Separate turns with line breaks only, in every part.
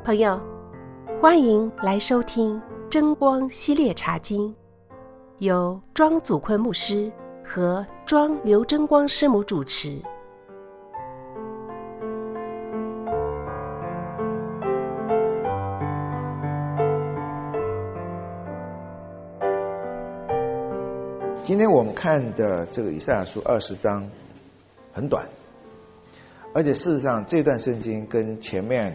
朋友，欢迎来收听真光系列茶经，由庄祖坤牧师和庄刘真光师母主持。
今天我们看的这个以赛亚书20章很短，而且事实上这段圣经跟前面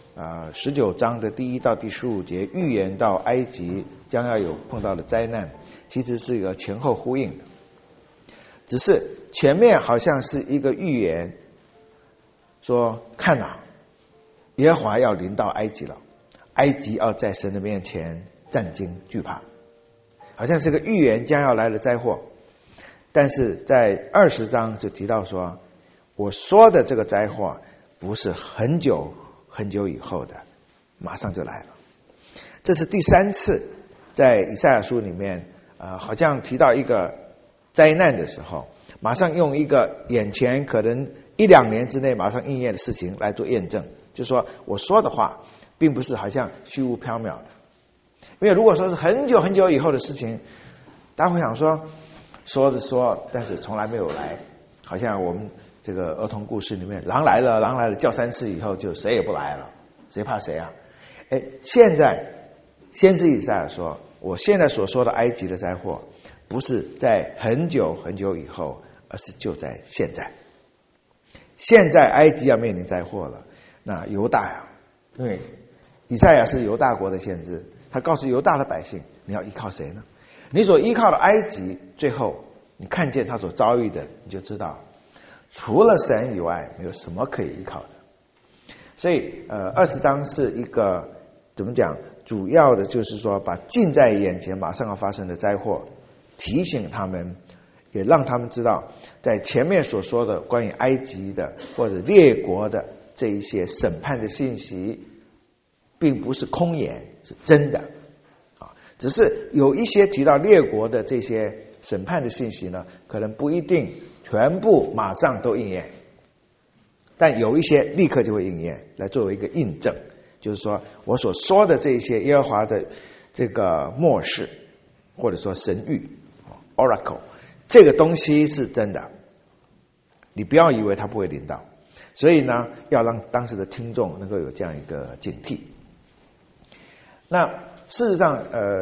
19章的第1到第15节预言到埃及将要有碰到的灾难，其实是一个前后呼应的。只是前面好像是一个预言，说看啊，耶和华要临到埃及了，埃及要在神的面前战惊惧怕，好像是个预言将要来的灾祸。但是在20章就提到说，我说的这个灾祸不是很久很久以后的，马上就来了。这是第3次在以赛亚书里面好像提到一个灾难的时候，马上用一个眼前可能1-2年之内马上应验的事情来做验证，就是说我说的话并不是好像虚无缥缈的。因为如果说是很久很久以后的事情，大家会想说着说，但是从来没有来，好像我们这个儿童故事里面，狼来了，狼来了叫3次以后就谁也不来了，谁怕谁啊？现在先知以赛亚说，我现在所说的埃及的灾祸不是在很久很久以后，而是就在现在。现在埃及要面临灾祸了，那犹大呀，因为以赛亚是犹大国的先知，他告诉犹大的百姓，你要依靠谁呢？你所依靠的埃及，最后你看见他所遭遇的，你就知道除了神以外没有什么可以依靠的。所以20章是一个怎么讲，主要的就是说把近在眼前马上要发生的灾祸提醒他们，也让他们知道在前面所说的关于埃及的或者列国的这一些审判的信息并不是空言，是真的。只是有一些提到列国的这些审判的信息呢，可能不一定全部马上都应验，但有一些立刻就会应验，来作为一个印证，就是说我所说的这些耶和华的这个默示，或者说神谕 oracle， 这个东西是真的，你不要以为它不会临到。所以呢，要让当时的听众能够有这样一个警惕。那事实上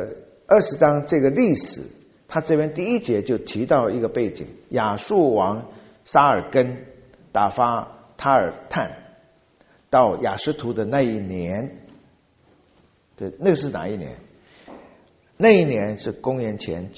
20章这个历史，他这边第1节就提到一个背景，亚述王沙尔根打发塔尔探到亚实突的那一年，对，那是哪一年？那一年是公元前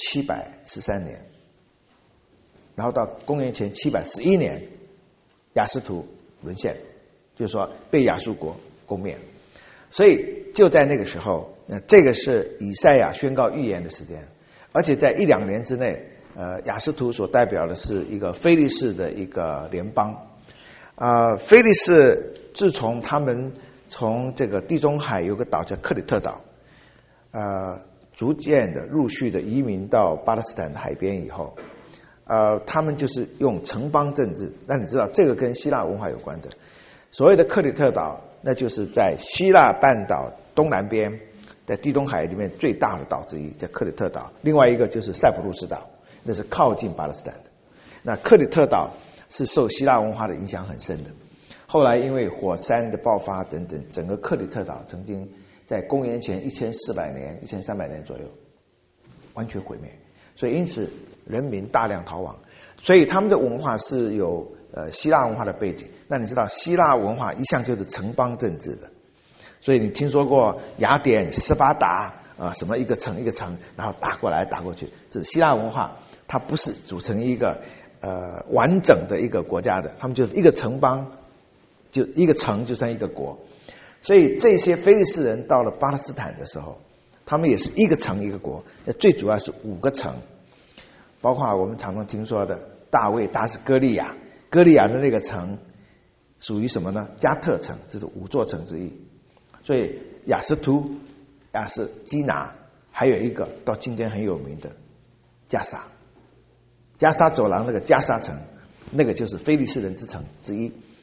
713年，然后到公元前711年亚实突沦陷，就是说被亚述国攻灭。所以就在那个时候，这个是以赛亚宣告预言的时间，而且在1-2年之内，亚实突所代表的是一个非利士的一个联邦。非利士自从他们从这个地中海有个岛叫克里特岛，逐渐的陆续的移民到巴勒斯坦的海边以后，他们就是用城邦政治。那你知道这个跟希腊文化有关的，所谓的克里特岛，那就是在希腊半岛东南边，在地中海里面最大的岛之一，叫克里特岛。另外一个就是塞浦路斯岛，那是靠近巴勒斯坦的。那克里特岛是受希腊文化的影响很深的，后来因为火山的爆发等等，整个克里特岛曾经在公元前1400年、1300年左右完全毁灭，所以因此人民大量逃亡，所以他们的文化是有希腊文化的背景。那你知道希腊文化一向就是城邦政治的，所以你听说过雅典、斯巴达什么一个城一个城，然后打过来打过去，这是希腊文化，它不是组成一个完整的一个国家的，他们就是一个城邦，就一个城就算一个国。所以这些非利士人到了巴勒斯坦的时候，他们也是一个城一个国，那最主要是5个城，包括我们常常听说的大卫打死歌利亚，歌利亚的那个城属于什么呢？加特城，这是5座城之一。所以亚实突、亚实基拿，还有一个到今天很有名的加沙，加沙走廊那个加沙城，那个就是非利士人之城之一。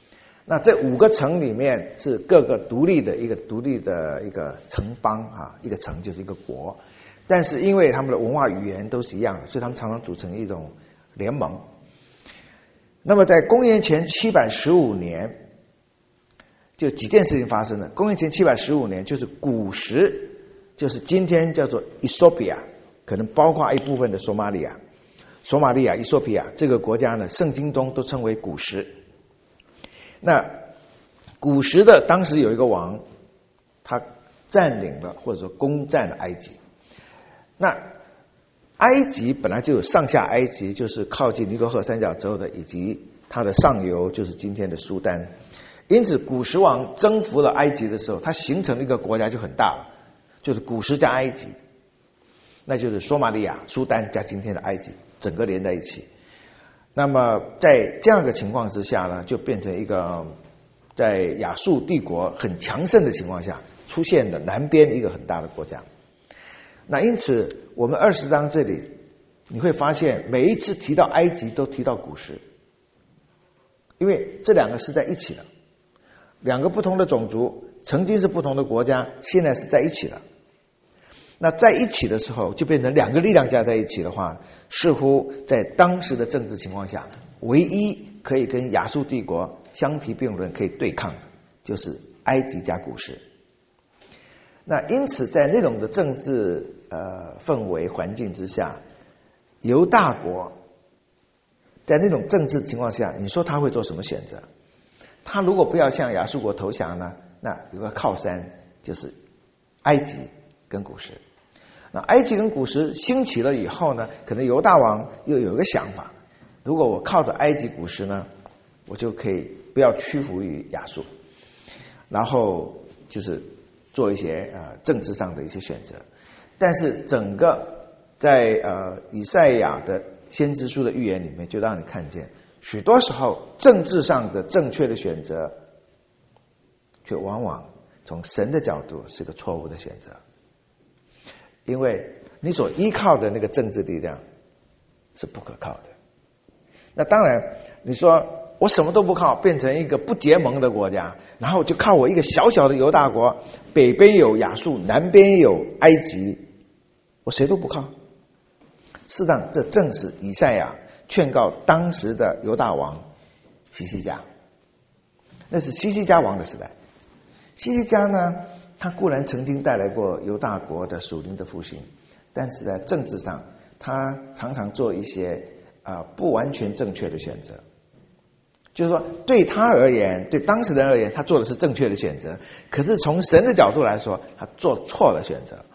那这5个城里面是各个独立的一个城邦啊，一个城就是一个国，但是因为他们的文化语言都是一样的，所以他们常常组成一种联盟。那么在公元前715年，就几件事情发生了。公元前715年，就是古时，就是今天叫做 Ethiopia， 可能包括一部分的索马利亚、Ethiopia 这个国家呢，圣经中都称为古时。那古时的当时有一个王，他占领了或者说攻占了埃及。那埃及本来就有上下埃及，就是靠近尼罗河三角洲的，以及它的上游就是今天的苏丹。因此古时王征服了埃及的时候，它形成了一个国家就很大了，就是古时加埃及，那就是索马利亚、苏丹加今天的埃及，整个连在一起。那么在这样的情况之下呢，就变成一个在亚述帝国很强盛的情况下出现了南边一个很大的国家。那因此我们20章这里你会发现每一次提到埃及都提到古时，因为这两个是在一起的，两个不同的种族曾经是不同的国家，现在是在一起的。那在一起的时候就变成两个力量加在一起的话，似乎在当时的政治情况下，唯一可以跟亚述帝国相提并论可以对抗的就是埃及加古时。那因此在那种的政治氛围环境之下，犹大国在那种政治情况下，你说他会做什么选择？他如果不要向亚述国投降呢，那有个靠山就是埃及跟古时。那埃及跟古时兴起了以后呢，可能犹大王又有一个想法，如果我靠着埃及古时呢，我就可以不要屈服于亚述，然后就是做一些政治上的一些选择。但是整个在以赛亚的先知书的预言里面，就让你看见许多时候政治上的正确的选择，却往往从神的角度是个错误的选择。因为你所依靠的那个政治力量是不可靠的。那当然你说我什么都不靠，变成一个不结盟的国家，然后就靠我一个小小的犹大国，北边有亚述，南边有埃及，我谁都不靠。事实上这正是以赛亚劝告当时的犹大王希西家，那是希西家王的时代。希西家呢，他固然曾经带来过犹大国的属灵的复兴，但是在政治上他常常做一些不完全正确的选择。就是说对他而言，对当事人而言，他做的是正确的选择，可是从神的角度来说，他做错了选择，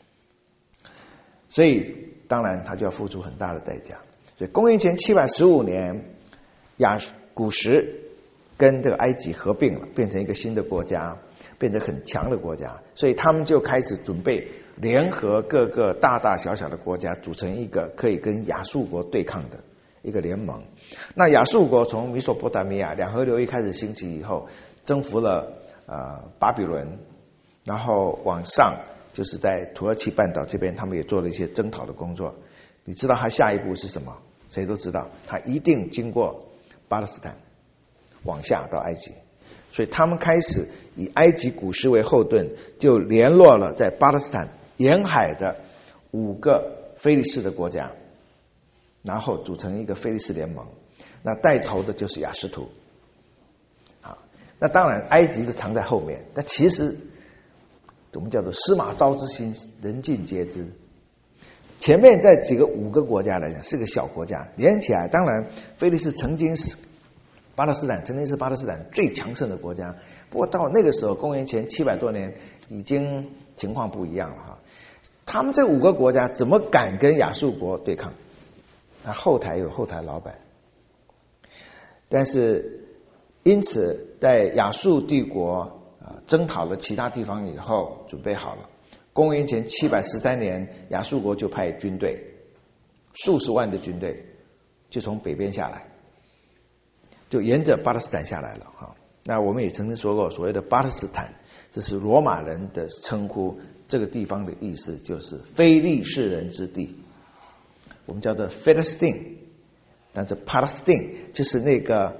所以当然他就要付出很大的代价。所以公元前715年，古时跟这个埃及合并了，变成一个新的国家，变成很强的国家，所以他们就开始准备联合各个大大小小的国家，组成一个可以跟亚述国对抗的一个联盟。那亚述国从米索波达米亚两河流域开始兴起以后，征服了巴比伦，然后往上就是在土耳其半岛这边，他们也做了一些征讨的工作。你知道他下一步是什么？谁都知道，他一定经过巴勒斯坦往下到埃及。所以他们开始以埃及古时为后盾，就联络了在巴勒斯坦沿海的5个非利士的国家，然后组成一个非利士联盟。那带头的就是亚实突。好，那当然埃及是藏在后面，但其实我们叫做司马昭之心，人尽皆知。前面在5个国家来讲是个小国家，连起来当然非利士曾经是巴勒斯坦最强盛的国家，不过到那个时候公元前700多年已经情况不一样了哈。他们这5个国家怎么敢跟亚述国对抗？那后台有后台老板。但是因此在亚述帝国征讨了其他地方以后，准备好了，公元前713年亚述国就派军队，数十万的军队就从北边下来，就沿着巴勒斯坦下来了哈。那我们也曾经说过，所谓的巴勒斯坦，这是罗马人的称呼，这个地方的意思就是非利士人之地，我们叫做 Philistine， 但是 Palestine 就是那个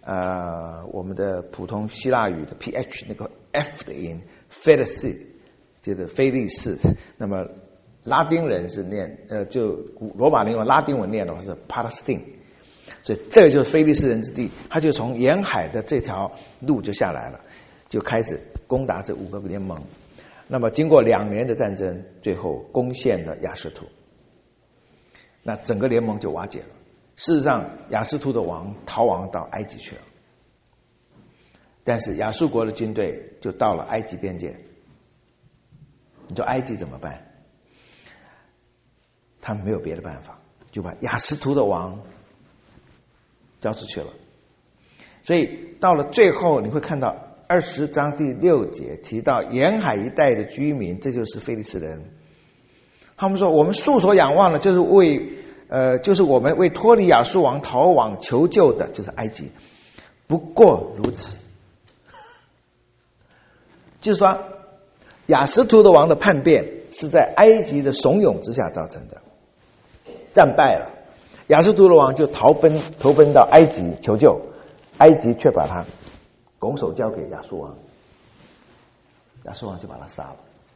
我们的普通希腊语的 ph 那个 f 的音 Pharisee 就是非利士，那么拉丁人是念就罗马人用拉丁文念的话是 Palestine， 所以这个就是非利士人之地，他就从沿海的这条路就下来了，就开始攻打这5个联盟。那么经过2年的战争，最后攻陷了亚实突，那整个联盟就瓦解了。事实上亚实突的王逃亡到埃及去了，但是亚述国的军队就到了埃及边界。你说埃及怎么办？他们没有别的办法，就把亚实突的王交出去了。所以到了最后你会看到20章第6节提到沿海一带的居民，这就是非利士人。他们说我们素所仰望的就是我们为脱离亚述王逃往求救的，就是埃及，不过如此。就是说亚实突的王的叛变是在埃及的怂恿之下造成的，战败了，亚实突的王就投奔到埃及求救，埃及却把他拱手交给亚述王，亚述王就把他杀了。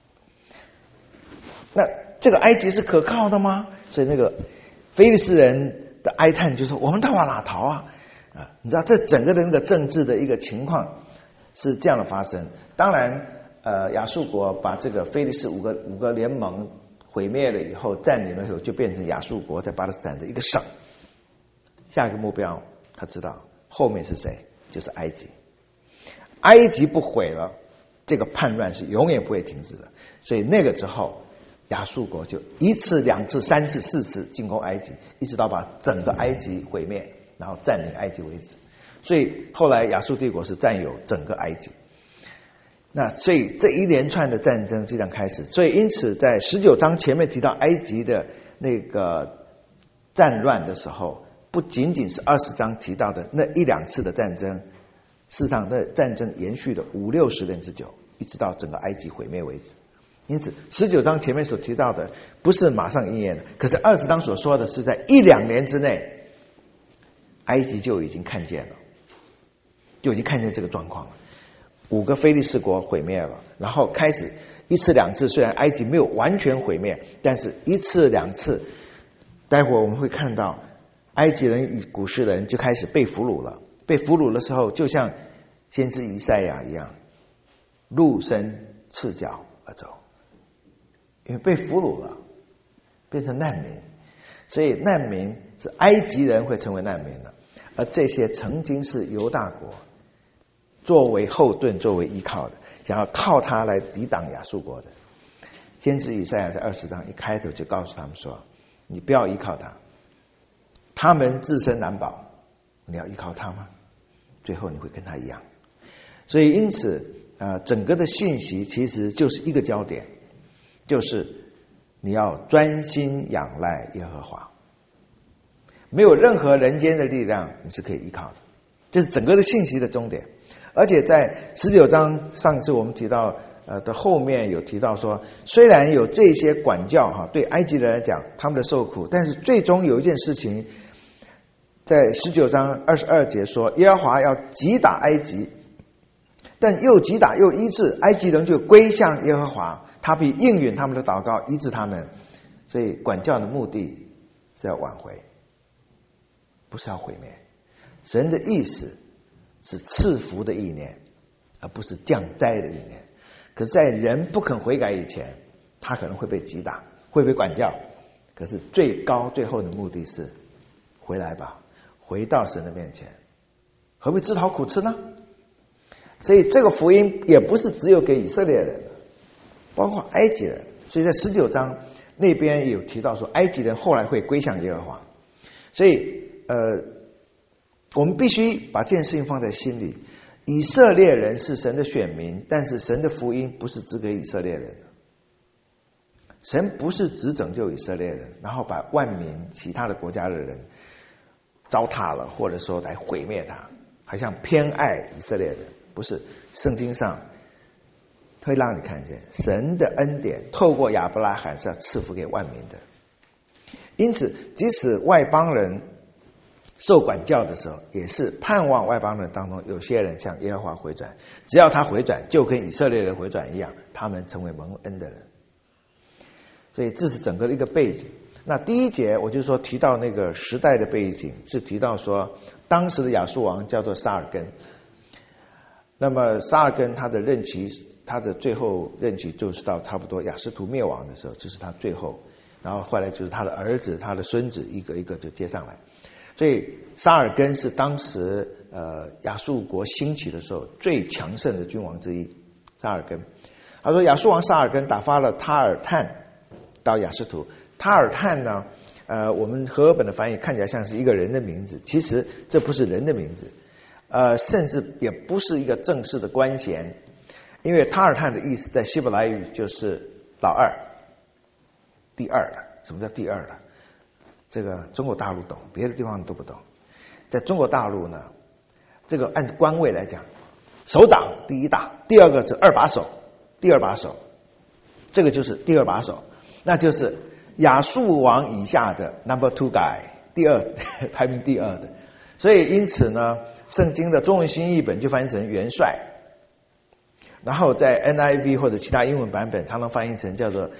那这个埃及是可靠的吗？所以那个非利士人的哀叹就说我们到哪逃啊？你知道这整个的那个政治的一个情况是这样的发生。当然亚述国把这个非利士五个联盟毁灭了以后，占领了以后，就变成亚述国在巴勒斯坦的一个省。下一个目标他知道后面是谁，就是埃及。埃及不毁了，这个叛乱是永远不会停止的。所以那个之后亚述国就1次2次3次4次进攻埃及，一直到把整个埃及毁灭，然后占领埃及为止。所以后来亚述帝国是占有整个埃及。那所以这一连串的战争就这样开始。所以因此在19章前面提到埃及的那个战乱的时候，不仅仅是20章提到的那1-2次的战争，事实上那战争延续了50-60年之久，一直到整个埃及毁灭为止。因此19章前面所提到的不是马上应验的，可是20章所说的是在1-2年之内，埃及就已经看见了，就已经看见这个状况了。5个非利士国毁灭了，然后开始1次2次，虽然埃及没有完全毁灭，但是1次2次，待会儿我们会看到埃及人古时人就开始被俘虏了。被俘虏的时候就像先知以赛亚一样，露身赤脚而走，因为被俘虏了，变成难民。所以难民是埃及人会成为难民了，而这些曾经是犹大国作为后盾作为依靠的，想要靠他来抵挡亚述国的。先知以赛亚在20章一开头就告诉他们说，你不要依靠他，他们自身难保，你要依靠他吗？最后你会跟他一样。所以因此整个的信息其实就是一个焦点，就是你要专心仰赖耶和华，没有任何人间的力量你是可以依靠的，这是整个的信息的终点。而且在19章上次我们提到的后面有提到说，虽然有这些管教对埃及人来讲他们的受苦，但是最终有一件事情，在19章22节说，耶和华要击打埃及，但又击打又医治，埃及人就归向耶和华，他必应允他们的祷告，医治他们。所以管教的目的是要挽回，不是要毁灭。神的意思是赐福的意念，而不是降灾的意念。可是在人不肯悔改以前，他可能会被击打，会被管教，可是最高最后的目的是回来吧，回到神的面前，何必自讨苦吃呢？所以这个福音也不是只有给以色列人的，包括埃及人。所以在19章那边有提到说，埃及人后来会归向耶和华。所以我们必须把这件事情放在心里。以色列人是神的选民，但是神的福音不是只给以色列人。神不是只拯救以色列人，然后把万民其他的国家的人糟蹋了，或者说来毁灭他，好像偏爱以色列人。不是，圣经上会让你看见神的恩典透过亚伯拉罕是要赐福给万民的。因此即使外邦人受管教的时候，也是盼望外邦人当中有些人向耶和华回转，只要他回转，就跟以色列人回转一样，他们成为蒙恩的人。所以这是整个的一个背景。那第一节我就说提到那个时代的背景，是提到说当时的亚述王叫做撒尔根。那么撒尔根他的任期，他的最后任期就是到差不多亚实突灭亡的时候，这是他最后，然后后来就是他的儿子、他的孙子一个一个就接上来。所以撒尔根是当时亚述国兴起的时候最强盛的君王之一。撒尔根，他说亚述王撒尔根打发了塔尔探到亚实突。塔尔探呢，我们和合本的翻译看起来像是一个人的名字，其实这不是人的名字，甚至也不是一个正式的官衔，因为塔尔探的意思在希伯来语就是老二、第二了。什么叫第二了？这个中国大陆懂，别的地方都不懂。在中国大陆呢，这个按官位来讲，首长第一大，第二个是二把手，第二把手，这个就是第二把手，那就是亚述王以下的 number 2 guy， 第二排名第二的。所以因此呢，圣经的中文新译本就翻译成元帅，然后在 NIV 或者其他英文版本常常翻译成叫做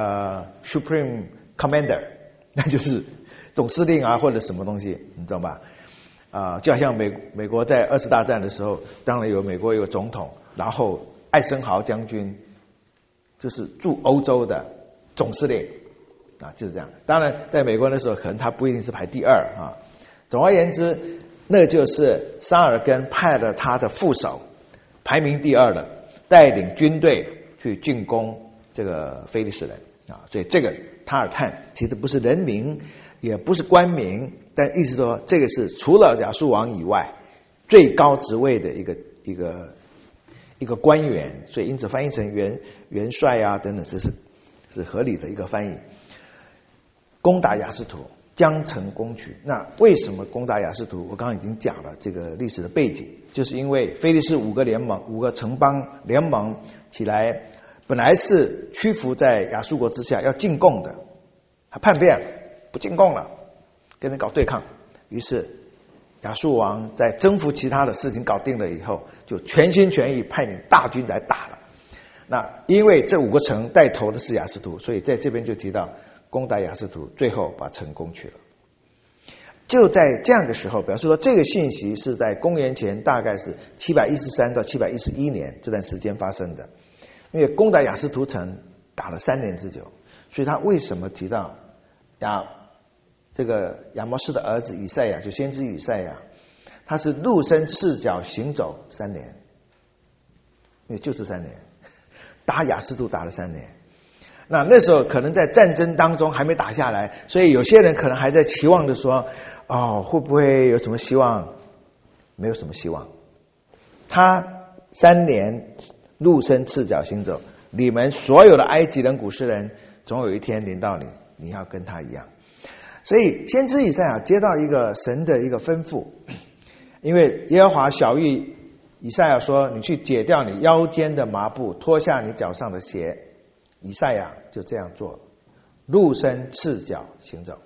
Supreme Commander， 那就是总司令啊或者什么东西，你知道吧？就好像美国在2次大战的时候，当然美国有总统，然后艾森豪将军就是驻欧洲的总司令就是这样。当然在美国的时候可能他不一定是排第二总而言之，那就是撒尔根派了他的副手，排名第二的，带领军队去进攻这个非利士人所以这个塔尔探其实不是人名，也不是官名，但意思说这个是除了亚述王以外最高职位的一个官员，所以因此翻译成元帅等等，这是合理的一个翻译。攻打亚实突，将城攻取。那为什么攻打亚实突？我刚刚已经讲了这个历史的背景，就是因为非利士5个城邦联盟起来，本来是屈服在亚述国之下要进贡的，他叛变不进贡了，跟人搞对抗。于是亚述王在征服其他的事情搞定了以后，就全心全意派领大军来打了。那因为这5个城带头的是亚实突，所以在这边就提到攻打亚实突，最后把城攻取了。就在这样的时候，表示说这个信息是在公元前大概是713到711年这段时间发生的。因为攻打亚实突城打了3年之久，所以他为什么提到这个亚摩斯的儿子以赛亚，就先知以赛亚，他是陆身赤脚行走3年，因为就是3年，打亚实突打了3年。那时候可能在战争当中还没打下来，所以有些人可能还在期望着说会不会有什么希望？没有什么希望。他3年陆身赤脚行走，你们所有的埃及人、古时人，总有一天临到你，你要跟他一样。所以先知以赛亚接到一个神的一个吩咐，因为耶和华晓谕以赛亚说，你去解掉你腰间的麻布，脱下你脚上的鞋。以赛亚就这样做，陆身赤脚行走。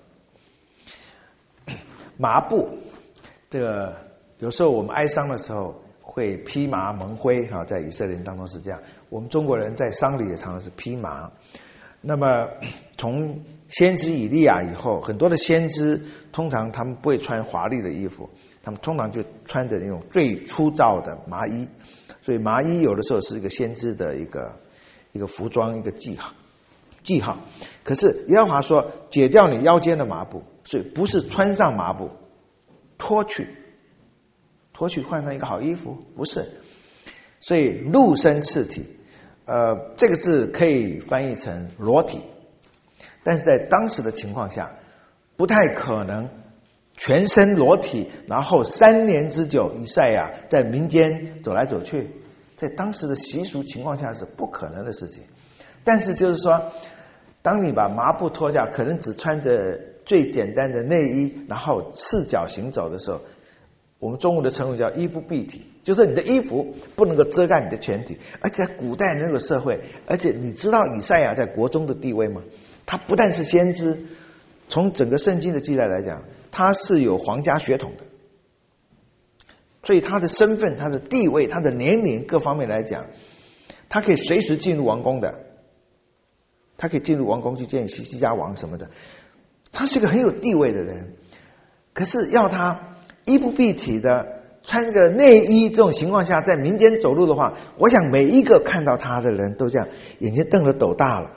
麻布，这个有时候我们哀伤的时候会披麻蒙灰在以色列人当中是这样。我们中国人在丧礼也常常是披麻。那么从先知以利亚以后，很多的先知通常他们不会穿华丽的衣服，他们通常就穿着那种最粗糙的麻衣。所以麻衣有的时候是一个先知的一个服装，一个记号。可是耶和华说解掉你腰间的麻布，所以不是穿上麻布，脱去换上一个好衣服，不是。所以陆身赤体，这个字可以翻译成裸体，但是在当时的情况下不太可能全身裸体，然后3年之久以赛亚在民间走来走去，在当时的习俗情况下是不可能的事情。但是就是说，当你把麻布脱掉，可能只穿着最简单的内衣，然后赤脚行走的时候，我们中国的成语叫衣不蔽体，就是你的衣服不能够遮盖你的全体。而且在古代那个社会，而且你知道以赛亚在国中的地位吗？他不但是先知，从整个圣经的记载来讲， 他是有皇家血统的，所以他的身份、他的地位、他的年龄各方面来讲，他可以随时进入王宫的，他可以进入王宫去见西西家王什么的，他是个很有地位的人。可是要他衣不蔽体的穿个内衣这种情况下在民间走路的话，我想每一个看到他的人都这样眼睛瞪得斗大了。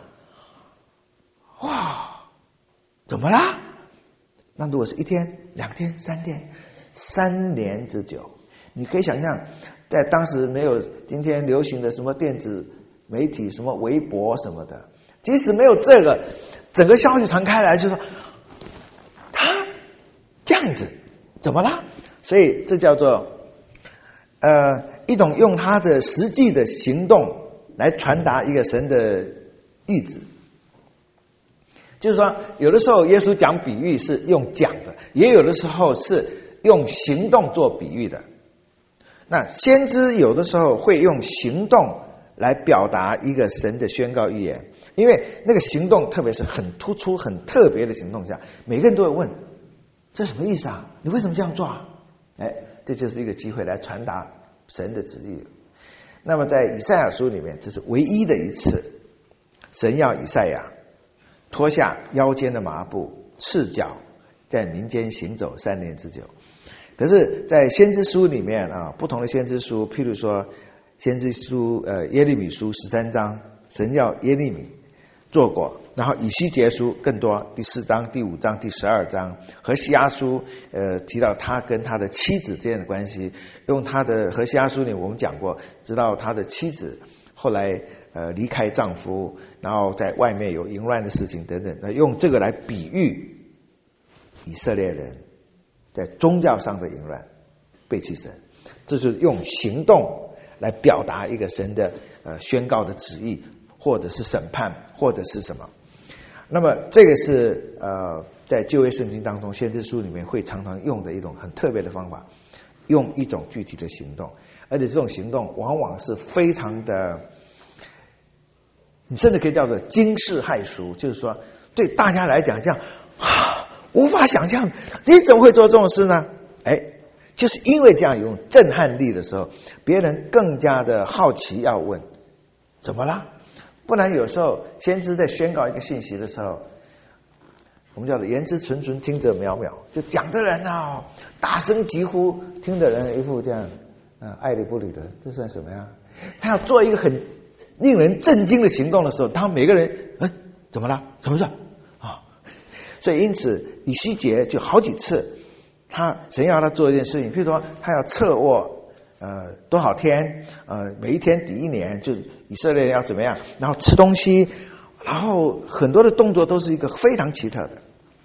哇，怎么啦？那如果是1天、2天、3天、3年之久，你可以想象，在当时没有今天流行的什么电子媒体、什么微博什么的，即使没有这个，整个消息传开来就说他这样子怎么啦？所以这叫做一种用他的实际的行动来传达一个神的意志。就是说有的时候耶稣讲比喻是用讲的，也有的时候是用行动做比喻的。那先知有的时候会用行动来表达一个神的宣告预言，因为那个行动特别是很突出很特别的行动下，每个人都会问这什么意思啊？你为什么这样做啊？这就是一个机会来传达神的旨意。那么在以赛亚书里面，这是唯一的一次神要以赛亚脱下腰间的麻布，赤脚在民间行走3年之久。可是在先知书里面不同的先知书，譬如说先知书耶利米书13章，神要耶利米做过，然后以西结书更多，第4章、第5章、第12章，何西阿书提到他跟他的妻子之间的关系，用他的何西阿书里我们讲过，知道他的妻子后来离开丈夫，然后在外面有淫乱的事情等等，用这个来比喻以色列人在宗教上的淫乱背弃神，这是用行动来表达一个神的宣告的旨意，或者是审判，或者是什么。那么这个是在旧约圣经当中先知书里面会常常用的一种很特别的方法，用一种具体的行动，而且这种行动往往是非常的，你甚至可以叫做惊世骇俗，就是说对大家来讲这样无法想象，你怎么会做这种事呢？就是因为这样有震撼力的时候，别人更加的好奇要问怎么啦？不然有时候先知在宣告一个信息的时候，我们叫做言之纯纯，听者渺渺，就讲的人大声疾呼，听的人一副这样爱理不理的，这算什么呀？他要做一个很令人震惊的行动的时候，他每个人怎么了？什么事所以因此以西结就好几次神要他做一件事情，譬如说他要侧卧多少天，每一天抵1年，就以色列人要怎么样，然后吃东西，然后很多的动作都是一个非常奇特的。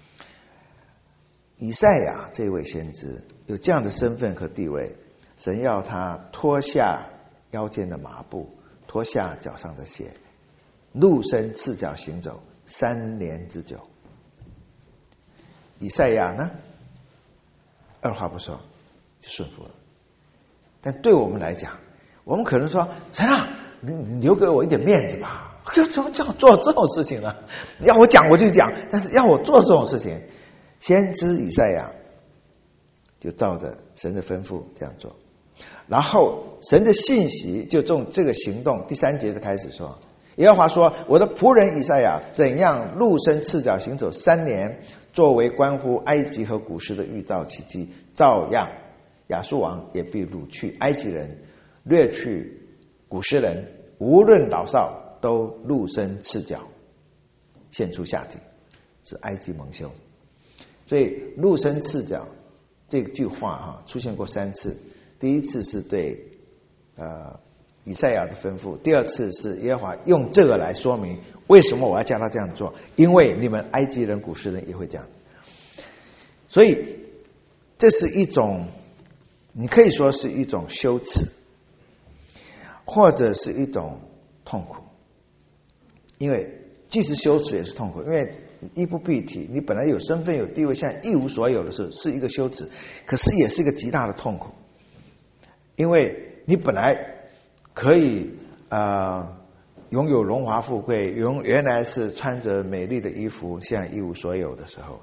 以赛亚这位先知有这样的身份和地位，神要他脱下腰间的麻布，脱下脚上的鞋，露身赤脚行走3年之久。以赛亚呢，二话不说就顺服了。但对我们来讲，我们可能说神啊，你留给我一点面子吧，怎么叫我做这种事情呢？要我讲我就讲，但是要我做这种事情，先知以赛亚就照着神的吩咐这样做，然后神的信息就从这个行动第3节就开始说，耶和华说，我的仆人以赛亚怎样露身赤脚行走3年，作为关乎埃及和古时的预兆奇迹，照样亚述王也必掳去埃及人，掠去古时人，无论老少都露身赤脚，现出下体，是埃及蒙羞。所以露身赤脚这句话出现过3次，第一次是对以赛亚的吩咐，第2次是耶和华用这个来说明为什么我要叫他这样做，因为你们埃及人古时人也会这样。所以这是一种，你可以说是一种羞耻，或者是一种痛苦，因为既是羞耻也是痛苦，因为你衣不蔽体，你本来有身份有地位，现在一无所有的时候是一个羞耻，可是也是一个极大的痛苦，因为你本来可以拥有荣华富贵，原来是穿着美丽的衣服，现在一无所有的时候，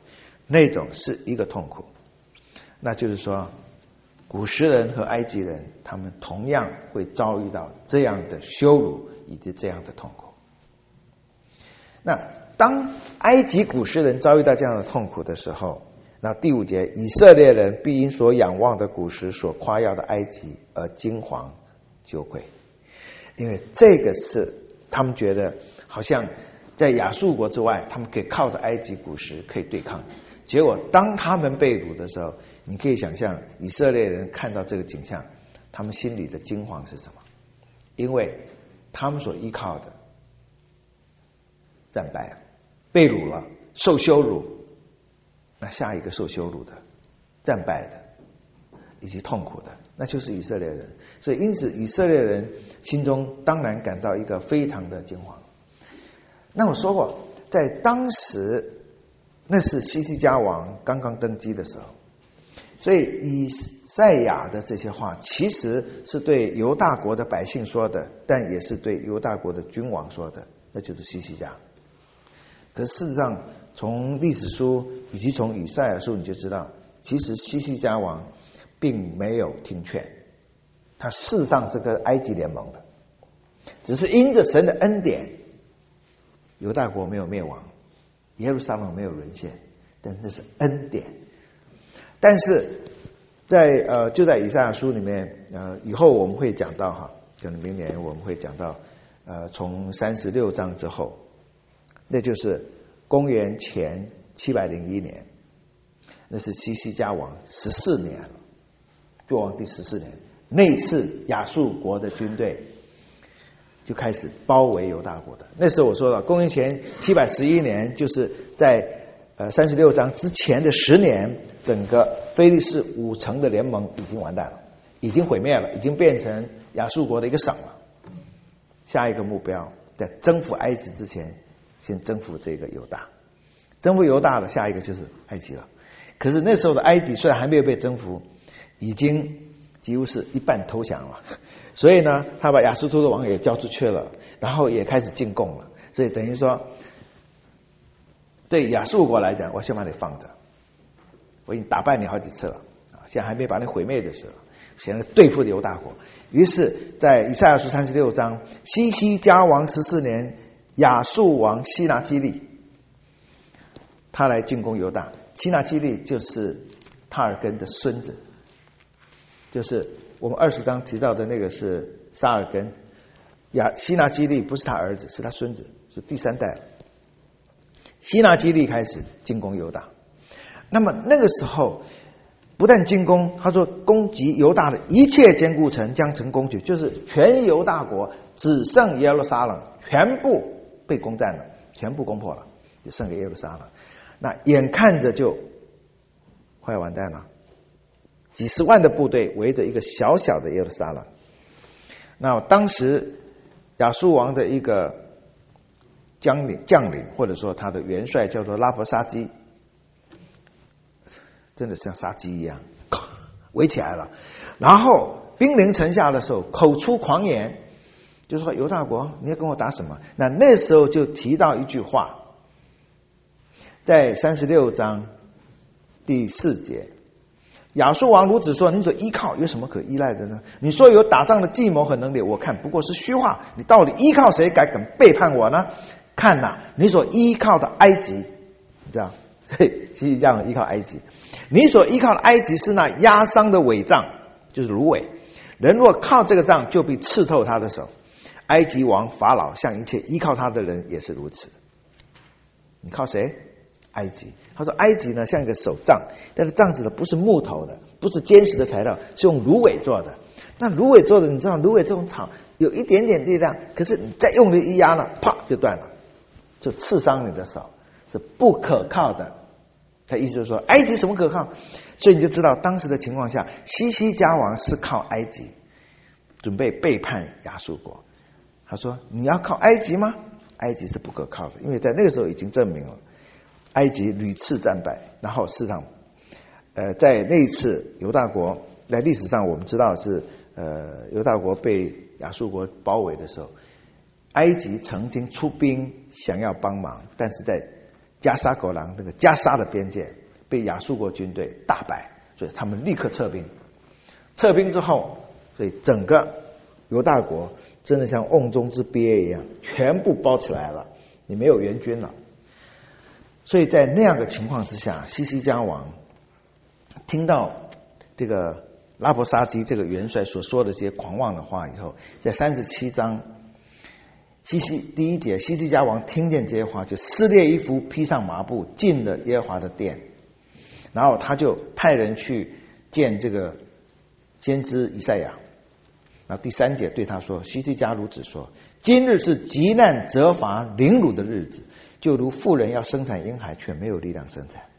那种是一个痛苦。那就是说，古时人和埃及人，他们同样会遭遇到这样的羞辱以及这样的痛苦。那当埃及古时人遭遇到这样的痛苦的时候，那第5节，以色列人必因所仰望的古时所夸耀的埃及而惊惶羞愧，因为这个是他们觉得好像在亚述国之外，他们可以靠着埃及古时可以对抗。结果当他们被掳的时候，你可以想象以色列人看到这个景象，他们心里的惊惶是什么？因为他们所依靠的战败了，被掳了，受羞辱，那下一个受羞辱的、战败的以及痛苦的，那就是以色列人。所以因此以色列人心中当然感到一个非常的惊惶。那我说过，在当时那是西西家王刚刚登基的时候，所以以赛亚的这些话其实是对犹大国的百姓说的，但也是对犹大国的君王说的，那就是西西家。可是事实上从历史书以及从以赛亚书你就知道，其实西西家王并没有听劝，他事实上是跟埃及联盟的，只是因着神的恩典，犹大国没有灭亡，耶路撒冷没有沦陷，但那是恩典。但是就在以赛亚书里面，以后我们会讲到哈，可能明年我们会讲到，从36章之后，那就是公元前701年，那是西西家王14年了，作王第14年，那一次亚述国的军队就开始包围犹大国的。那时候我说了，公元前711年，就是在36章之前的10年，整个非利士5城的联盟已经完蛋了，已经毁灭了，已经变成亚述国的一个省了。下一个目标在征服埃及之前，先征服这个犹大，征服犹大了，下一个就是埃及了。可是那时候的埃及虽然还没有被征服，已经几乎是一半投降了，所以呢，他把亚述突的王也交出去了，然后也开始进贡了。所以等于说，对亚述国来讲，我先把你放着，我已经打败你好几次了，现在还没把你毁灭的时候，现在对付犹大国。于是在以赛亚书36章，西西家王14年，亚述王西拿基立他来进攻犹大。西拿基立就是塔尔根的孙子，就是我们20章提到的那个是沙尔根。西拿基立不是他儿子，是他孙子，是第3代。西拿基立开始进攻犹大，那么那个时候不但进攻，他说攻击犹大的一切坚固城将成攻取，就是全犹大国只剩耶路撒冷全部被攻占了，全部攻破了，就剩给耶路撒冷。那眼看着就快完蛋了，几十万的部队围着一个小小的耶路撒冷。那当时亚述王的一个将领或者说他的元帅叫做拉伯沙基，真的像杀鸡一样围起来了，然后兵临城下的时候口出狂言，就说犹大国你要跟我打什么？那时候就提到一句话，在36章第4节，亚述王如此说，你所依靠有什么可依赖的呢？你说有打仗的计谋和能力，我看不过是虚话，你到底依靠谁敢背叛我呢？看哪，你所依靠的埃及，你知道，所以西西家王依靠埃及，你所依靠的埃及是那压伤的尾杖，就是芦苇，人若靠这个杖，就必刺透他的手。埃及王法老向一切依靠他的人也是如此。你靠谁？埃及。他说埃及呢像一个手杖，但是杖子呢不是木头的，不是坚实的材料，是用芦苇做的。那芦苇做的，你知道芦苇这种草有一点点力量，可是你再用力一压呢，啪就断了，就刺伤你的手，是不可靠的。他意思就是说埃及什么可靠？所以你就知道当时的情况下，西西家王是靠埃及准备背叛亚述国。他说你要靠埃及吗？埃及是不可靠的，因为在那个时候已经证明了埃及屡次战败。然后事实上在那一次犹大国在历史上我们知道是犹大国被亚述国包围的时候，埃及曾经出兵想要帮忙，但是在加沙狗狼那个加沙的边界被亚述国军队大败，所以他们立刻撤兵。撤兵之后，所以整个犹大国真的像瓮中之鳖一样，全部包起来了，你没有援军了。所以在那样的情况之下，西西家王听到这个拉伯沙基这个元帅所说的这些狂妄的话以后，在37章第一节，西西家王听见这些话，就撕裂衣服，披上麻布，进了耶和华的殿。然后他就派人去见这个先知以赛亚。然后第3节对他说，西西家如此说，今日是急难责罚凌辱的日子，就如妇人要生产婴孩，却没有力量生产。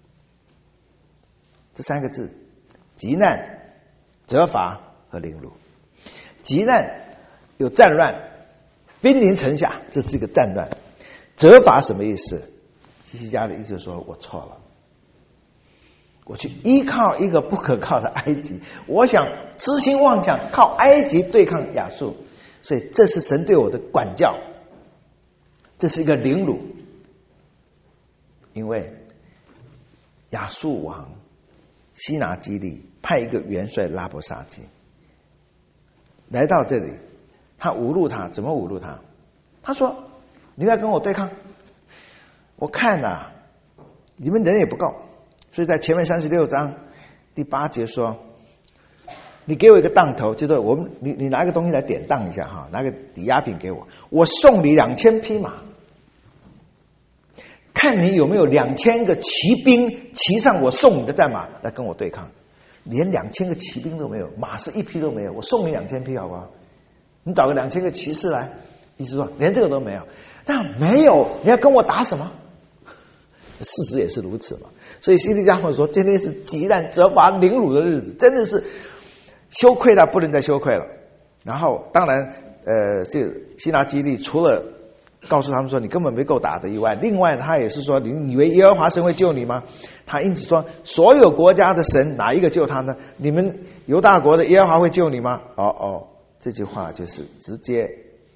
这3个字，急难、责罚和凌辱。急难有战乱，兵临城下，这是一个战乱。责罚什么意思？西西家的意思是说，我错了，我去依靠一个不可靠的埃及，我想痴心妄想靠埃及对抗亚述，所以这是神对我的管教，这是一个凌辱。因为亚述王西拿基立派一个元帅拉伯沙基来到这里，他侮辱他。怎么侮辱他？他说，你要跟我对抗，我看啊你们人也不够，所以在前面36章第8节说，你给我一个当头，就是你拿一个东西来典当一下哈，拿个抵押品给我，我送你2000匹马，看你有没有2000个骑兵骑上我送你的战马来跟我对抗。连2000个骑兵都没有，马是一匹都没有，我送你2000匹好不好？你找个2000个骑士来，意思说连这个都没有。那没有，你要跟我打什么？事实也是如此嘛。所以西西家王说，今天是急难责罚凌辱的日子，真的是羞愧到不能再羞愧了。然后当然这西拿基立除了告诉他们说你根本没够打的以外，另外他也是说，你以为耶和华神会救你吗？他因此说，所有国家的神哪一个救他呢？你们犹大国的耶和华会救你吗？这句话就是直接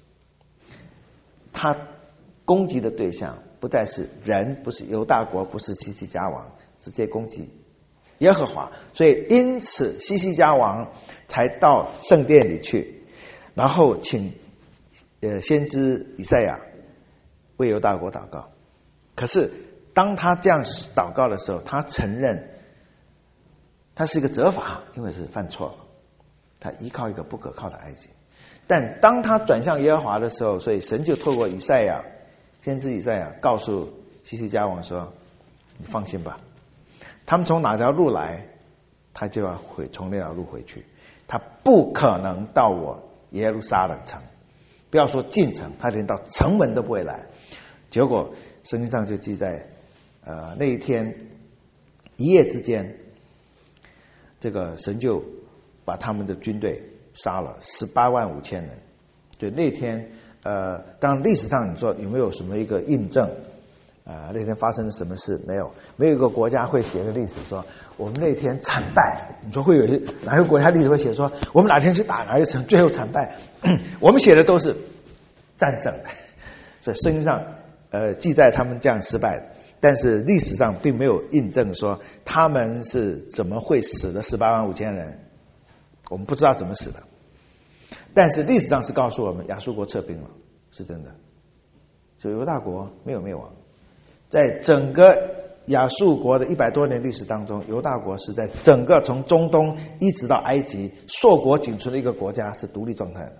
他攻击的对象不再是人，不是犹大国，不是西西家王，直接攻击耶和华。所以因此西西家王才到圣殿里去，然后请先知以赛亚为犹大国祷告。可是当他这样祷告的时候，他承认他是一个责罚，因为是犯错了，他依靠一个不可靠的埃及。但当他转向耶和华的时候，所以神就透过以赛亚先知以赛亚告诉西西家王说，你放心吧，他们从哪条路来，他就要从那条路回去，他不可能到我耶路撒冷城，不要说进城，他连到城门都不会来。结果圣经上就记载那一天一夜之间，这个神就把他们的军队杀了185000人。就那天当然历史上你说有没有什么一个印证那天发生了什么事？没有一个国家会写个历史说我们那天惨败。你说会有哪个国家历史会写说我们哪天去打哪一城最后惨败？我们写的都是战胜的。所以圣经上记载他们这样失败的，但是历史上并没有印证说他们是怎么会死的185000人，我们不知道怎么死的。但是历史上是告诉我们亚述国撤兵了，是真的。所以犹大国没有灭亡。在整个亚述国的100多年历史当中，犹大国是在整个从中东一直到埃及硕果仅存的一个国家，是独立状态的。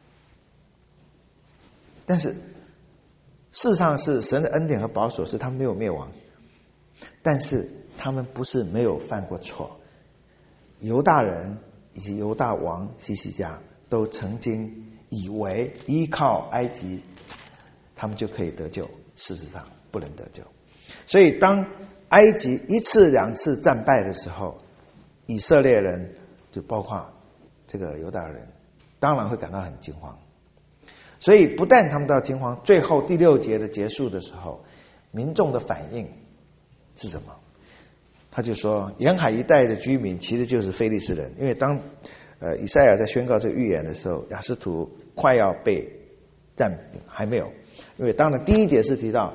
但是事实上是神的恩典和保守，是他们没有灭亡，但是他们不是没有犯过错。犹大人以及犹大王西西家都曾经以为依靠埃及他们就可以得救，事实上不能得救。所以当埃及1次2次战败的时候，以色列人就包括这个犹大人当然会感到很惊慌。所以不但他们到惊慌，最后第6节的结束的时候，民众的反应是什么？他就说沿海一带的居民其实就是非利士人。因为当以赛亚在宣告这个预言的时候，亚斯图快要被占领，还没有。因为当然第一节是提到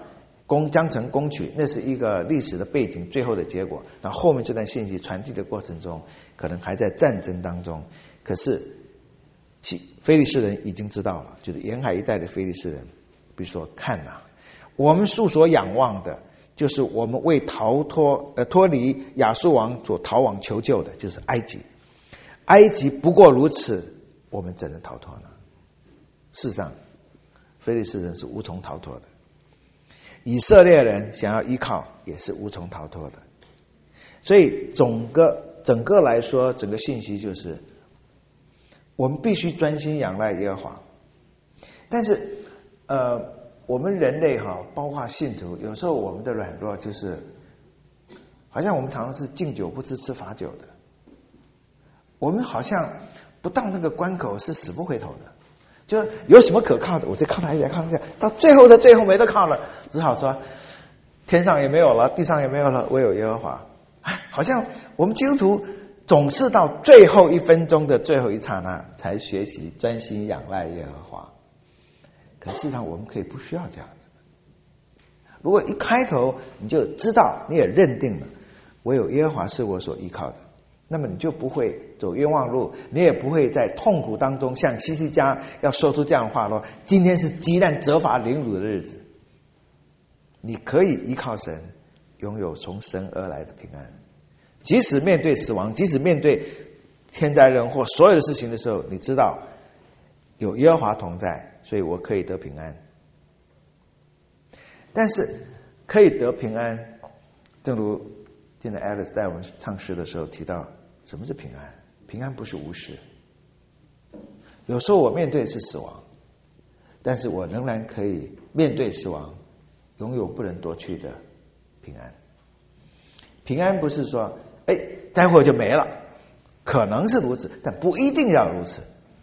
江城攻取，那是一个历史的背景，最后的结果。然后后面这段信息传递的过程中，可能还在战争当中。可是非利士人已经知道了，就是沿海一带的非利士人，比如说看啊，我们素所仰望的，就是我们为脱离亚述王所逃往求救的，就是埃及。埃及不过如此，我们怎能逃脱呢？事实上，非利士人是无从逃脱的。以色列人想要依靠也是无从逃脱的。所以整个来说，整个信息就是我们必须专心仰赖耶和华。但是我们人类包括信徒，有时候我们的软弱就是好像我们常常是敬酒不吃吃罚酒的，我们好像不到那个关口是死不回头的，就有什么可靠的我就靠他一下，靠他一下，到最后的最后没得靠了，只好说天上也没有了，地上也没有了，唯有耶和华。好像我们基督徒总是到最后1分钟的最后一刹那才学习专心仰赖耶和华。可事实上我们可以不需要这样子。如果一开头你就知道，你也认定了唯有耶和华是我所依靠的，那么你就不会走冤枉路，你也不会在痛苦当中像希西家要说出这样的话说，今天是极难责罚凌辱的日子。你可以依靠神，拥有从神而来的平安。即使面对死亡，即使面对天灾人祸所有的事情的时候，你知道有耶和华同在，所以我可以得平安。但是可以得平安，正如今天 Alice 带我们唱诗的时候提到，什么是平安？平安不是无事。有时候我面对的是死亡，但是我仍然可以面对死亡，拥有不能夺去的平安。平安不是说灾祸就没了，可能是如此，但不一定要如此。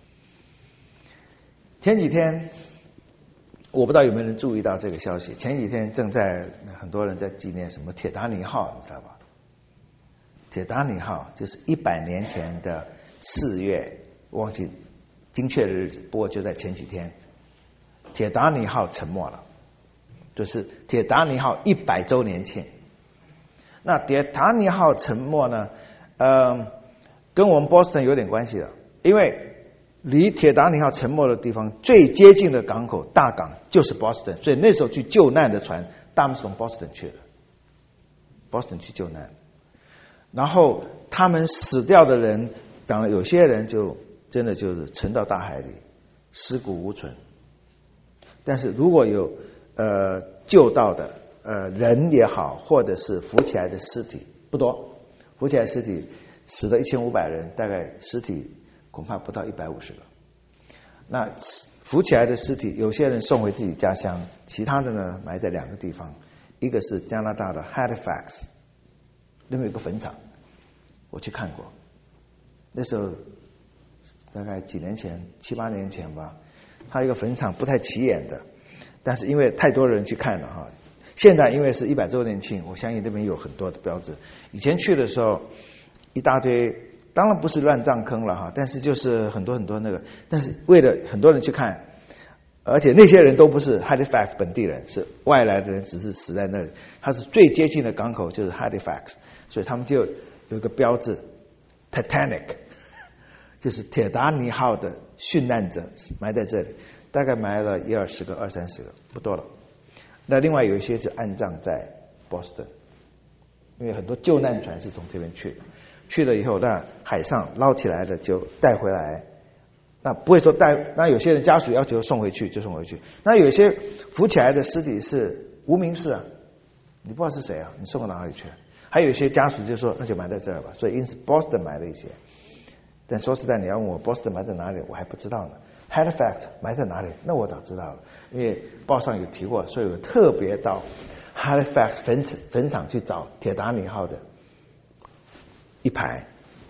前几天我不知道有没有人注意到这个消息，前几天很多人在纪念什么铁达尼号，你知道吧？铁达尼号就是100年前的4月，忘记精确的日子，不过就在前几天，铁达尼号沉没了，就是铁达尼号100周年庆。那铁达尼号沉没呢，跟我们波士顿有点关系的，因为离铁达尼号沉没的地方最接近的港口大港就是波士顿，所以那时候去救难的船大部分是从波士顿去的，波士顿去救难。然后他们死掉的人，当然有些人就真的就是沉到大海里，尸骨无存。但是如果有救到的人也好，或者是浮起来的尸体不多，浮起来尸体死了1500人，大概尸体恐怕不到150个。那浮起来的尸体，有些人送回自己家乡，其他的呢埋在2个地方，一个是加拿大的 Halifax， 那边有个坟场，我去看过，那时候大概几年前，7、8年前吧，它一个坟场不太起眼的，但是因为太多人去看了哈。现在因为是100周年庆，我相信那边有很多的标志。以前去的时候一大堆，当然不是乱葬坑了哈，但是就是很多那个，但是为了很多人去看，而且那些人都不是 Halifax 本地人，是外来的人，只是死在那里。它是最接近的港口就是 Halifax， 所以他们就有一个标志 Titanic， 就是铁达尼号的殉难者埋在这里，大概埋了10-20个、20-30个，不多了。那另外有一些是安葬在波士顿，因为很多救难船是从这边去的，去了以后那海上捞起来的就带回来，那不会说带，那有些人家属要求送回去就送回去，那有些浮起来的尸体是无名氏啊，你不知道是谁啊，你送到哪里去？还有一些家属就说那就埋在这儿吧，所以因此波士顿埋了一些，但说实在你要问我波士顿埋在哪里，我还不知道呢。Halifax 埋在哪里？那我早知道了，因为报上有提过，所以我特别到 Halifax 坟场去找铁达尼号的一排。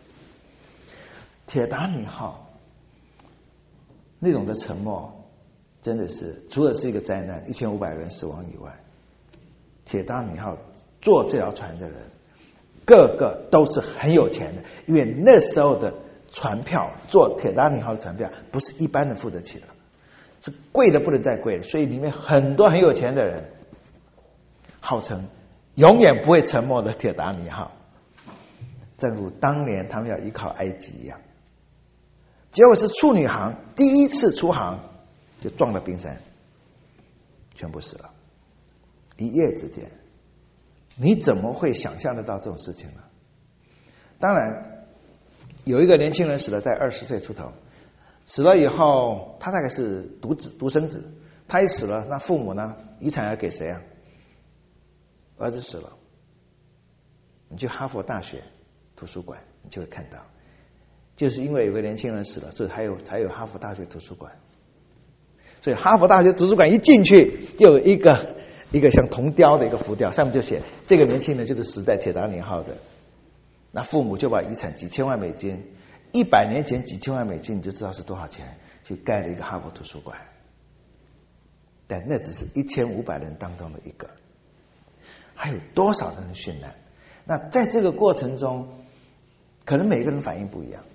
铁达尼号那种的沉没，真的是除了是一个灾难，1500人死亡以外，铁达尼号坐这条船的人，个个都是很有钱的，因为那时候的船票，坐铁达尼号的船票不是一般人付得起的，是贵的不能再贵的，所以里面很多很有钱的人号称永远不会沉没的铁达尼号，正如当年他们要依靠埃及一样。结果是处女航第一次出航就撞了冰山，全部死了，一夜之间。你怎么会想象得到这种事情呢？当然有一个年轻人死了，在20岁出头，死了以后他大概是独生子，他一死了，那父母呢，遗产要给谁啊？儿子死了，你去哈佛大学图书馆你就会看到，就是因为有个年轻人死了，所以才有哈佛大学图书馆。所以哈佛大学图书馆一进去就有一个像铜雕的一个浮雕，上面就写这个年轻人就是死在铁达尼号的。那父母就把遗产几千万美金，100年前几千万美金你就知道是多少钱，去盖了一个哈佛图书馆。但那只是1500人当中的一个，还有多少人殉难？那在这个过程中，可能每个人反应不一样。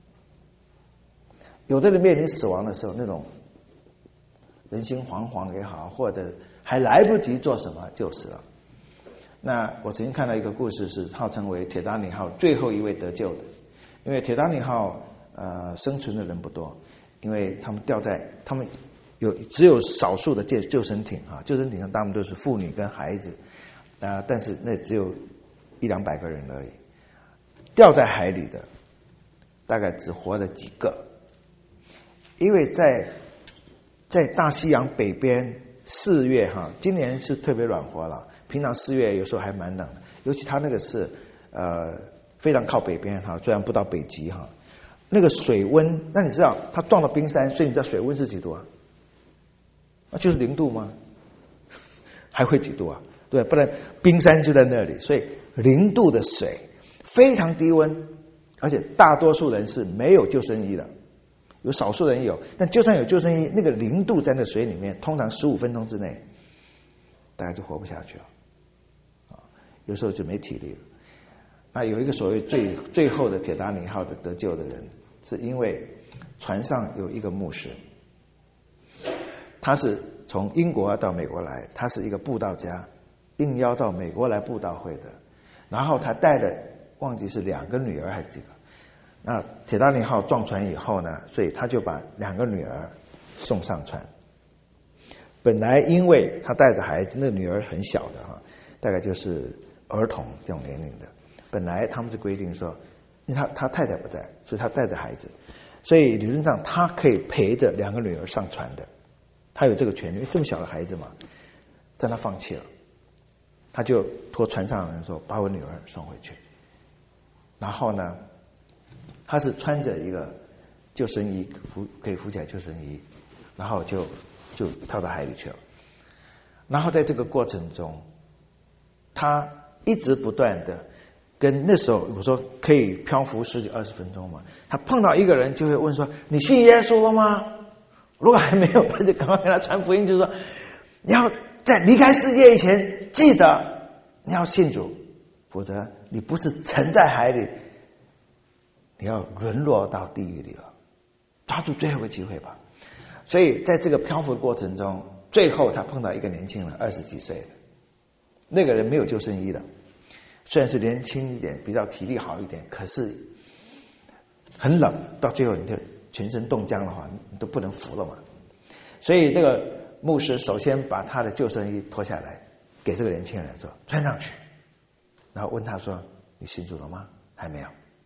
有的人面临死亡的时候，那种人心惶惶也好，或者还来不及做什么就死了。那我曾经看到一个故事，是号称为铁达尼号最后一位得救的。因为铁达尼号生存的人不多，因为他们只有少数的救生艇啊，救生艇上大部分都是妇女跟孩子，但是那只有100-200个人而已。掉在海里的大概只活了几个，因为在大西洋北边4月哈，今年是特别暖和了，平常4月有时候还蛮冷的，尤其它那个是非常靠北边哈，虽然不到北极哈，那个水温，那你知道它撞到冰山，所以你知道水温是几度啊？那就是0度吗？还会几度啊？对，不然冰山就在那里，所以0度的水非常低温，而且大多数人是没有救生衣的，有少数人有，但就算有救生衣，那个0度在那水里面，通常15分钟之内大概就活不下去了，有时候就没体力了。那有一个所谓最后的铁达尼号的得救的人，是因为船上有一个牧师，他是从英国到美国来，他是一个布道家，应邀到美国来布道会的，然后他带了忘记是2个女儿还是几个。那铁达尼号撞船以后呢，所以他就把2个女儿送上船。本来因为他带着孩子，那女儿很小的哈，大概就是儿童这种年龄的，本来他们是规定说，因为他太太不在，所以他带着孩子，所以理论上他可以陪着2个女儿上船的，他有这个权利，因为这么小的孩子嘛。但他放弃了，他就托船上的人说把我女儿送回去。然后呢，他是穿着一个救生衣，可以浮起来救生衣，然后就跳到海里去了。然后在这个过程中，他一直不断的跟那时候我说可以漂浮10几20分钟嘛，他碰到一个人就会问说你信耶稣了吗？如果还没有，他就赶快跟他传福音，就是说你要在离开世界以前记得你要信主，否则你不是沉在海里，你要沦落到地狱里了，抓住最后一个机会吧。所以在这个漂浮的过程中，最后他碰到一个年轻人，20几岁的，那个人没有救生衣的，虽然是年轻一点，比较体力好一点，可是很冷，到最后你就全身冻僵的话，你都不能浮了嘛。所以这个牧师首先把他的救生衣脱下来给这个年轻人说穿上去，然后问他说你信主了吗？还没有。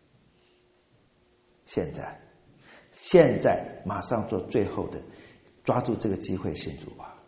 现在马上做最后的，抓住这个机会信主吧。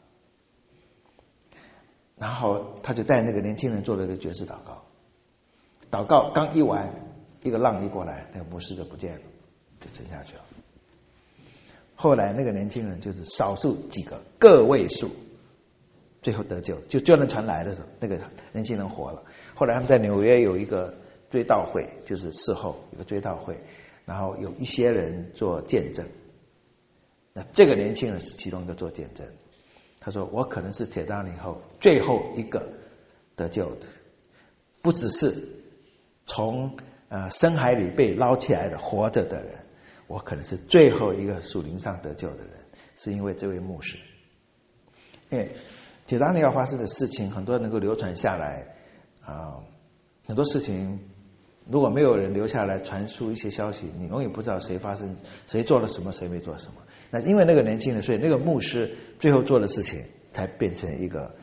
然后他就带那个年轻人做了一个决志祷告，祷告刚一完，一个浪一过来，那个牧师就不见了，就沉下去了。后来那个年轻人就是少数几个个位数最后得救，就救难船来的时候，那个年轻人活了。后来他们在纽约有一个追悼会，就是事后有个追悼会，然后有一些人做见证，那这个年轻人是其中一个做见证。他说我可能是铁达尼号最后一个得救的，不只是从深海里被捞起来的活着的人，我可能是最后一个属灵上得救的人，是因为这位牧师。因为铁达尼号发生的事情，很多能够流传下来很多事情如果没有人留下来传输一些消息，你永远不知道谁做了什么，谁没做什么。那因为那个年轻人，所以那个牧师最后做的事情才变成一个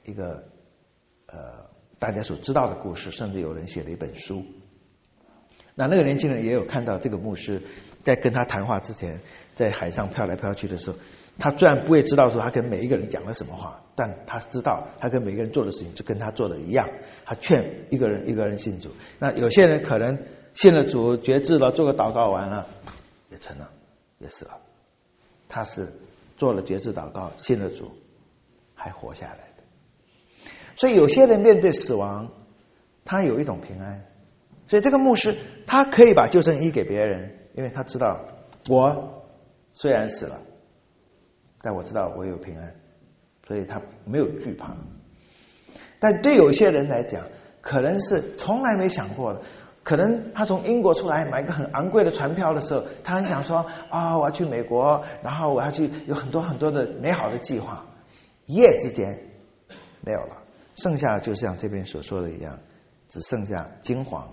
大家所知道的故事，甚至有人写了一本书。那个年轻人也有看到这个牧师在跟他谈话之前，在海上飘来飘去的时候，他虽然不会知道说他跟每一个人讲了什么话，但他知道他跟每个人做的事情就跟他做的一样，他劝一个人信主。那有些人可能信了主，决志了，做个祷告完了也成了，也死了。他是做了决志祷告，信了主，还活下来的。所以有些人面对死亡，他有一种平安。所以这个牧师他可以把救生衣给别人，因为他知道我虽然死了，但我知道我有平安，所以他没有惧怕。但对有些人来讲，可能是从来没想过的，可能他从英国出来买一个很昂贵的船票的时候，他很想说我要去美国，然后我要去，有很多很多的美好的计划，一夜之间没有了，剩下就像这边所说的一样，只剩下惊惶，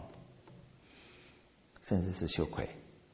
甚至是羞愧。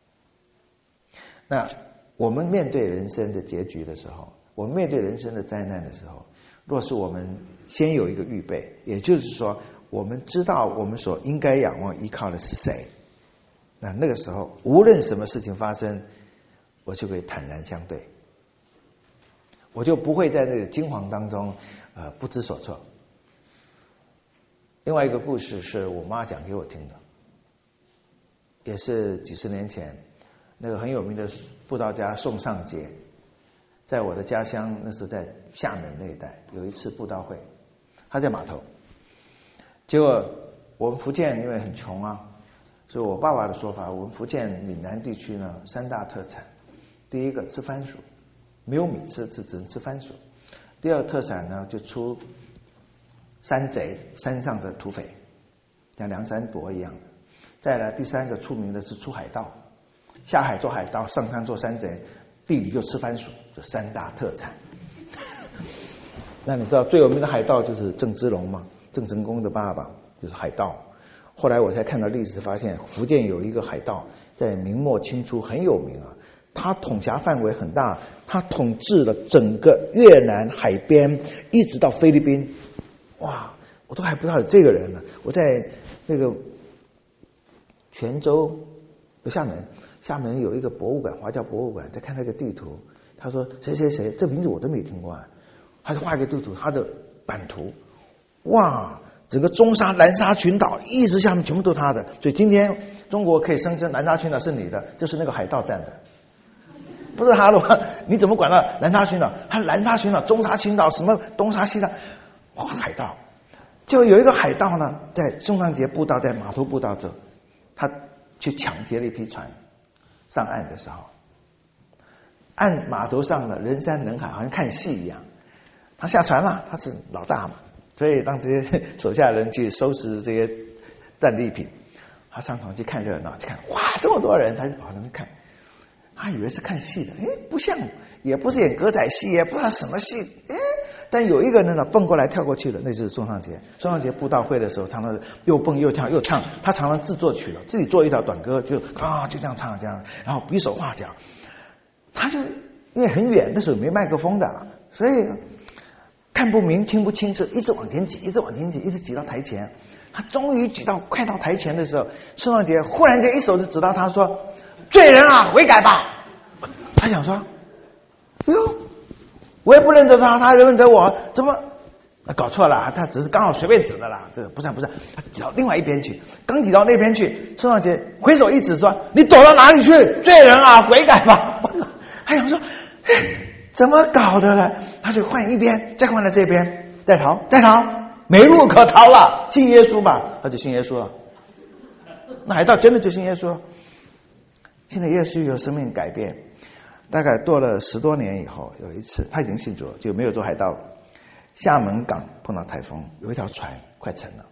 那我们面对人生的结局的时候，我们面对人生的灾难的时候，若是我们先有一个预备，也就是说我们知道我们所应该仰望依靠的是谁，那个时候无论什么事情发生，我就可以坦然相对，我就不会在那个惊惶当中不知所措。另外一个故事是我妈讲给我听的，也是几十年前，那个很有名的布道家宋尚杰，在我的家乡，那时候在厦门那一带有一次布道会，他在码头，结果我们福建因为很穷所以我爸爸的说法，我们福建闽南地区呢3大特产，第一个吃番薯，没有米吃，只能吃番薯。第二特产呢就出山贼，山上的土匪，像梁山伯一样的。再来第三个出名的是出海盗，下海做海盗，上山做山贼，地里就吃番薯，这3大特产。那你知道最有名的海盗就是郑芝龙嘛，郑成功的爸爸就是海盗。后来我才看到历史，发现福建有一个海盗在明末清初很有名他统辖范围很大，他统治了整个越南海边一直到菲律宾。哇，我都还不知道有这个人呢。我在那个泉州厦门有一个博物馆，华侨博物馆，在看那个地图，他说谁谁谁，这名字我都没听过他就画一个地图，他的版图，哇，整个中沙南沙群岛一直下面全部都是他的，所以今天中国可以声称南沙群岛是你的，就是那个海盗占的，不是他的话，你怎么管到南沙群岛？他南沙群岛、中沙群岛、什么东沙西沙，哇，海盗！就有一个海盗呢，在宋尚节布道，在码头布道之后，他去抢劫了一批船，上岸的时候，岸码头上的人山人海，好像看戏一样。他下船了，他是老大嘛，所以让这些手下人去收拾这些战利品。他上船去看热闹，去看，哇，这么多人，他就跑那边看。他以为是看戏的，不像，也不是演歌仔戏，也不知道什么戏，但有一个人呢蹦过来跳过去的，那就是宋尚节。宋尚节布道会的时候，常常又蹦又跳又唱，他常常自作曲了，自己做一条短歌，就这样唱这样，然后比手画脚。他就因为很远，那时候没麦克风的，所以看不明听不清楚，一直往前挤，一直往前挤，一直挤到台前。他终于挤到快到台前的时候，宋尚节忽然间一手就指到他说：“罪人啊，悔改吧！”他想说：“哟，我也不认得他，他也认得我，怎么搞错了？他只是刚好随便指的啦，这个不是。”他挤到另外一边去，刚挤到那边去，宋尚节挥手一指说：“你躲到哪里去？罪人啊，悔改吧！”他想说：“怎么搞的了？”他就换一边，再换到这边，再逃，没路可逃了，信耶稣吧，他就信耶稣了。那海盗真的就信耶稣了。现在耶稣有生命改变，大概过了10多年以后，有一次他已经信主了，就没有做海盗了。厦门港碰到台风，有一条船快沉了，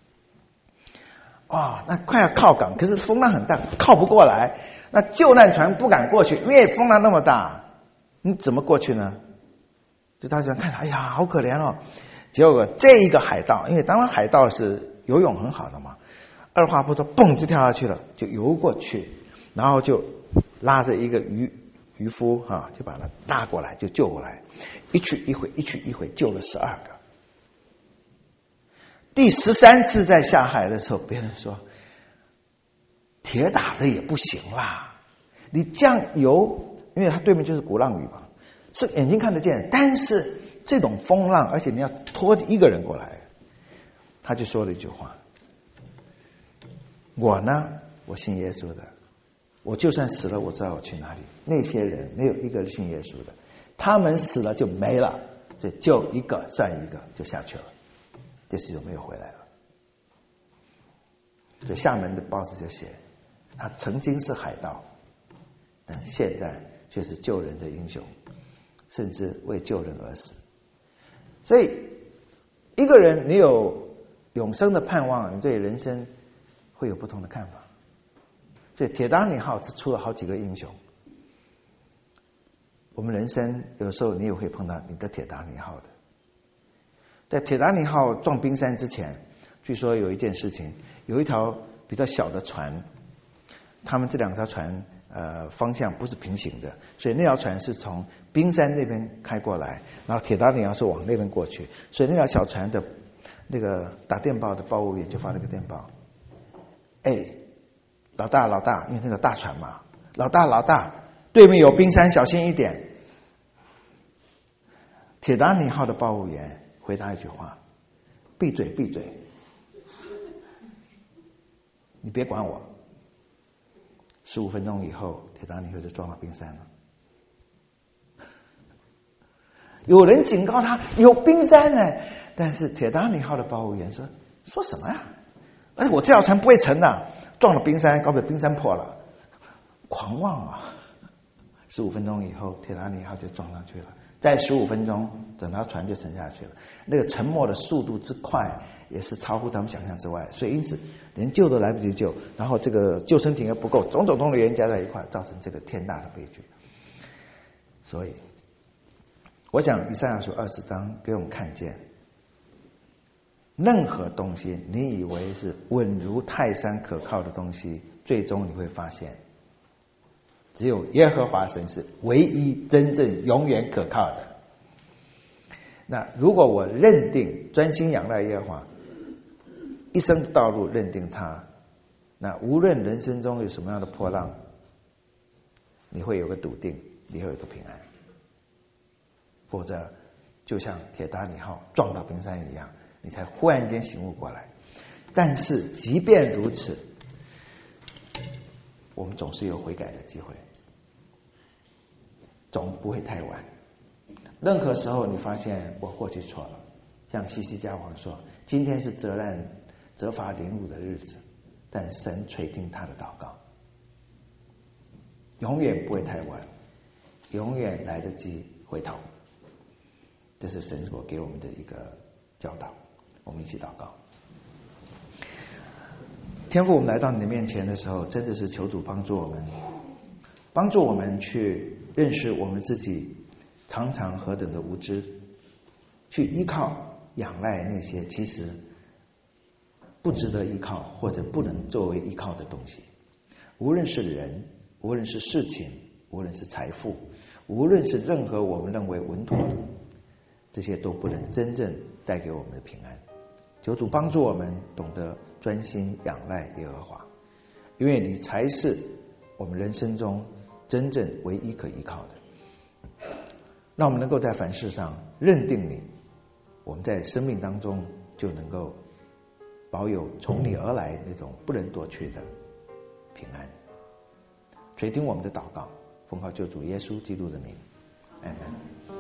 哇，那快要靠港，可是风浪很大，靠不过来。那救难船不敢过去，因为风浪那么大，你怎么过去呢？ 就大家看，哎呀，好可怜哦。结果这一个海盗，因为当然海盗是游泳很好的嘛，二话不说，蹦就跳下去了，就游过去，然后就拉着一个渔夫就把他拉过来，就救过来，一去一回，一去一回，救了12个。第13次在下海的时候，别人说铁打的也不行啦，你这样游，因为他对面就是鼓浪屿嘛，是眼睛看得见，但是这种风浪，而且你要拖一个人过来，他就说了一句话：我呢，我信耶稣的，我就算死了，我知道我去哪里。那些人没有一个信耶稣的，他们死了就没了，所以就一个算一个，就下去了，这次就没有回来了。所以厦门的报纸就写，他曾经是海盗，但现在却是救人的英雄，甚至为救人而死。所以一个人你有永生的盼望，你对人生会有不同的看法。所以铁达尼号只出了好几个英雄，我们人生有时候你也会碰到你的铁达尼号的。在铁达尼号撞冰山之前，据说有一件事情，有一条比较小的船，他们这2条船方向不是平行的，所以那条船是从冰山那边开过来，然后铁达尼号是往那边过去，所以那条小船的那个打电报的报务员就发了个电报，老大，因为那个大船嘛，老大，对面有冰山，小心一点。铁达尼号的报务员回答一句话：闭嘴，你别管我。15分钟以后，铁达尼号就撞到冰山了。有人警告他有冰山呢，但是铁达尼号的报务员说什么呀？而且我这条船不会沉的，撞了冰山，搞不好冰山破了，狂妄啊！15分钟以后，铁达尼号就撞上去了。再15分钟，整条船就沉下去了。那个沉没的速度之快，也是超乎他们想象之外。所以因此，连救都来不及救，然后这个救生艇也不够，种种的原因加在一块，造成这个天大的悲剧。所以，我想以赛亚书20章给我们看见，任何东西你以为是稳如泰山可靠的东西，最终你会发现只有耶和华神是唯一真正永远可靠的。那如果我认定专心仰赖耶和华，一生的道路认定他，那无论人生中有什么样的波浪，你会有个笃定，你会有个平安。否则就像铁达尼号撞到冰山一样，你才忽然间醒悟过来。但是即便如此，我们总是有悔改的机会，总不会太晚。任何时候你发现我过去错了，像西西家王说，今天是责罚凌辱的日子，但神垂听他的祷告，永远不会太晚，永远来得及回头。这是神所给我们的一个教导。我们一起祷告。天父，我们来到你的面前的时候，真的是求主帮助我们去认识我们自己常常何等的无知，去依靠仰赖那些其实不值得依靠或者不能作为依靠的东西。无论是人，无论是事情，无论是财富，无论是任何我们认为稳妥的，这些都不能真正带给我们的平安。求主帮助我们懂得专心仰赖耶和华，因为你才是我们人生中真正唯一可依靠的。让我们能够在凡事上认定你，我们在生命当中就能够保有从你而来那种不能夺去的平安。垂听我们的祷告，奉靠救主耶稣基督的名，阿们。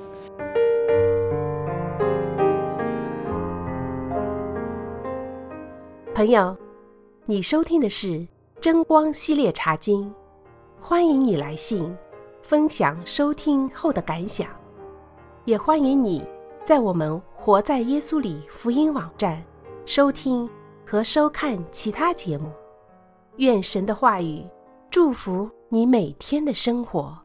朋友，你收听的是真光系列茶经，欢迎你来信分享收听后的感想，也欢迎你在我们活在耶稣里福音网站收听和收看其他节目。愿神的话语祝福你每天的生活。